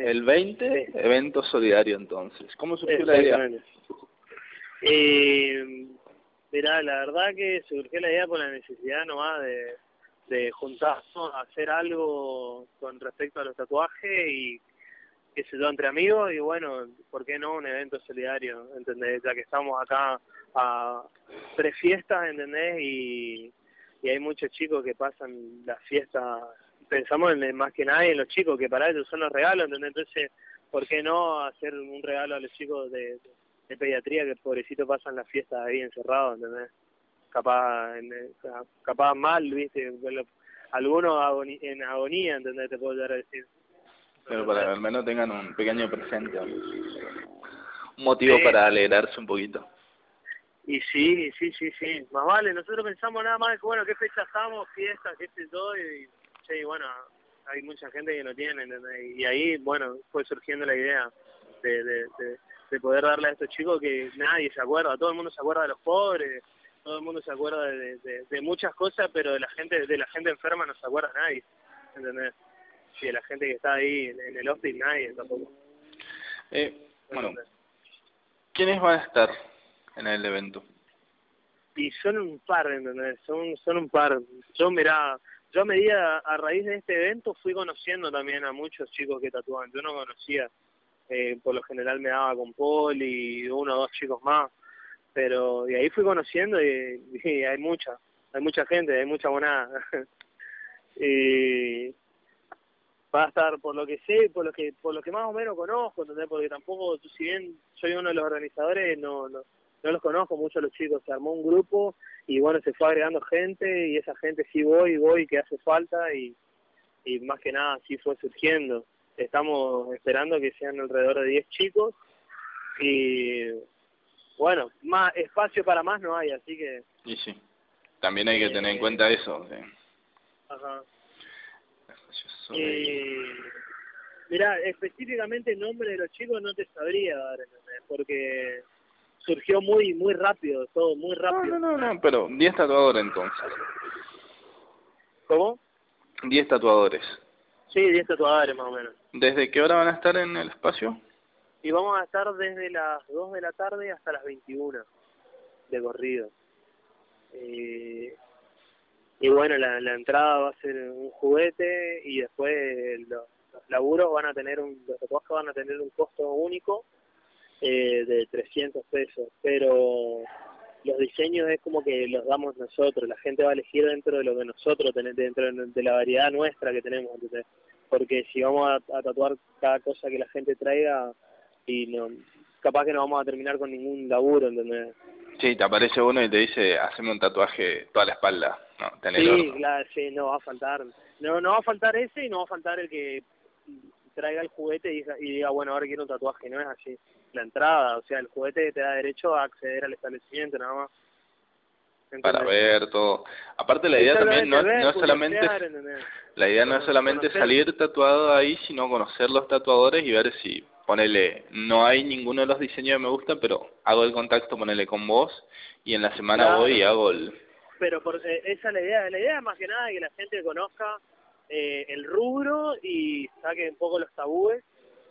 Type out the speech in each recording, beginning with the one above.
El 20, evento solidario entonces. ¿Cómo surgió la idea? Mirá, la verdad que surgió la idea por la necesidad nomás de juntarnos a hacer algo con respecto a los tatuajes y qué sé yo, entre amigos, y bueno, ¿por qué no un evento solidario? ¿Entendés? Ya que estamos acá a 3 fiestas, ¿entendés? Y hay muchos chicos que pasan las fiestas, pensamos más que nada en los chicos, que para ellos son los regalos, ¿entendés? Entonces, ¿por qué no hacer un regalo a los chicos de pediatría que pobrecitos pasan las fiestas ahí encerrados, ¿entendés? Capaz mal, ¿viste? Algunos en agonía, ¿entendés? Te puedo llegar a decir. Pero para que al menos tengan un pequeño presente, un motivo para alegrarse un poquito. Y sí. Más vale, nosotros pensamos nada más que, bueno, qué fecha estamos, fiestas, qué sé yo, y sí, bueno, hay mucha gente que no tiene, ¿entendés? Y ahí, bueno, fue surgiendo la idea de poder darle a estos chicos que nadie se acuerda, todo el mundo se acuerda de los pobres, todo el mundo se acuerda de muchas cosas, pero de la gente enferma no se acuerda nadie, ¿entendés? Y de la gente que está ahí en el hospital, nadie tampoco. Bueno, ¿quiénes van a estar en el evento? Y son un par, ¿entendés? Son un par. Yo, mirá, yo a medida, a raíz de este evento, fui conociendo también a muchos chicos que tatuaban. Yo no conocía, por lo general me daba con Paul y 1 o 2 chicos más. Pero, y ahí fui conociendo y hay mucha gente, hay mucha monada. Y va a estar, por lo que sé, por lo que más o menos conozco, ¿entendés? Porque tampoco, si bien soy uno de los organizadores, no los conozco mucho a los chicos. Se armó un grupo y bueno, se fue agregando gente y esa gente sí voy, que hace falta y más que nada sí fue surgiendo. Estamos esperando que sean alrededor de 10 chicos y bueno, más espacio para más no hay, así que... Y sí, también hay que tener en cuenta eso. Ajá. Mirá, específicamente el nombre de los chicos no te sabría dar, ¿entendés? Porque surgió muy rápido, todo muy rápido. No, pero 10 tatuadores entonces. ¿Cómo? 10 tatuadores. Sí, 10 tatuadores más o menos. ¿Desde qué hora van a estar en el espacio? Y vamos a estar desde las 2 de la tarde hasta las 21 de corrido. Y bueno, la entrada va a ser un juguete y después los laburos van a tener los tatuajes van a tener un costo único de 300 pesos, pero los diseños es como que los damos nosotros, la gente va a elegir dentro de lo que nosotros tenemos, dentro de la variedad nuestra que tenemos, ¿entendés? Porque si vamos a tatuar cada cosa que la gente traiga, y no, capaz que no vamos a terminar con ningún laburo, ¿entendés? Sí, te aparece uno y te dice, haceme un tatuaje toda la espalda. No, sí, claro, sí, no va a faltar. No va a faltar ese y no va a faltar el que traiga el juguete y diga, bueno, ahora quiero un tatuaje. No es así. La entrada, o sea, el juguete te da derecho a acceder al establecimiento, nada más. ¿Entendés? Para ver todo. Aparte la idea también no es solamente... La idea no es solamente salir tatuado ahí, sino conocer los tatuadores y ver si, ponele, no hay ninguno de los diseños que me gustan, pero hago el contacto, ponele, con vos, y en la semana voy y hago el... Pero esa es la idea es más que nada que la gente conozca el rubro y saque un poco los tabúes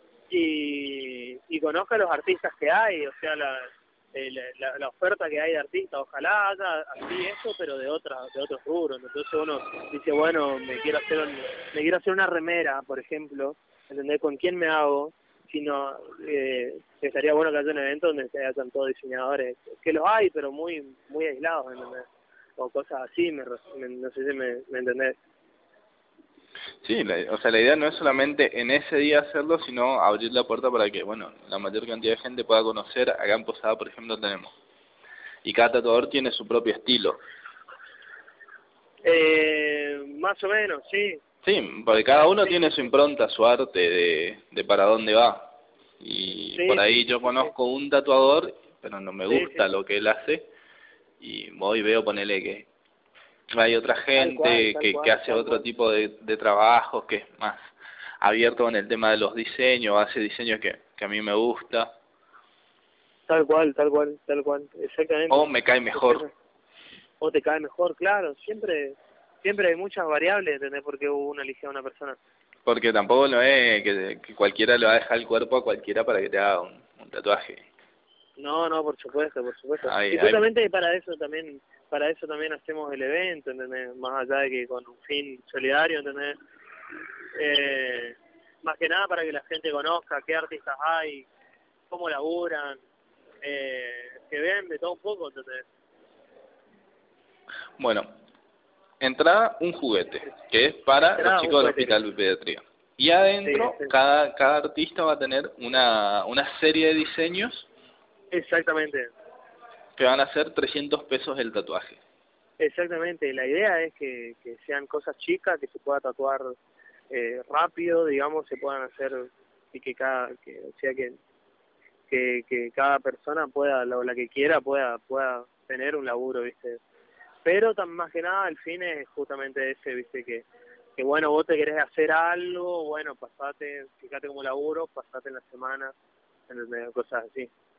y conozca los artistas que hay, o sea, la oferta que hay de artistas. Ojalá haya así eso, pero de otros rubros. Entonces uno dice, bueno, me quiero hacer una remera, por ejemplo, ¿entendés? ¿Con quién me hago? Sino estaría bueno que haya un evento donde se hayan todos diseñadores, que los hay, pero muy aislados, ¿entendés? O cosas así, no sé si me entendés. Sí, o sea, la idea no es solamente en ese día hacerlo, sino abrir la puerta para que, bueno, la mayor cantidad de gente pueda conocer. Acá en Posada, por ejemplo, tenemos. Y cada tatuador tiene su propio estilo. Más o menos, sí. Sí, porque cada uno tiene su impronta, su arte de para dónde va. Y por ahí yo conozco un tatuador, pero no me gusta lo que él hace. Y voy y veo, ponele que hay otra gente que hace otro tipo de trabajos, que es más abierto en el tema de los diseños, hace diseños que a mí me gusta. Tal cual, exactamente. O me cae mejor. O te cae mejor, claro. Siempre hay muchas variables, ¿entendés? Porque uno elige a una persona. Porque tampoco no es que cualquiera le va a dejar el cuerpo a cualquiera para que te haga un tatuaje. No, no, por supuesto, por supuesto. Ay, Y justamente para eso también hacemos el evento, ¿entendés? Más allá de que con un fin solidario, ¿entendés? Más que nada para que la gente conozca qué artistas hay, cómo laburan, que vean de todo un poco, ¿entendés? Bueno, entra un juguete, que es para los chicos del Hospital de Pediatría. Y adentro, Sí, sí. cada artista va a tener una serie de diseños Exactamente. que van a ser 300 pesos el tatuaje. Exactamente, la idea es que sean cosas chicas, que se pueda tatuar rápido, digamos, se puedan hacer y que que cada persona pueda, la que quiera, pueda tener un laburo, ¿viste? Pero más que nada el fin es justamente ese, ¿viste? Que bueno, vos te querés hacer algo, bueno, pasate, fíjate como laburo, pasate en la semana, ¿entendés? Cosas así.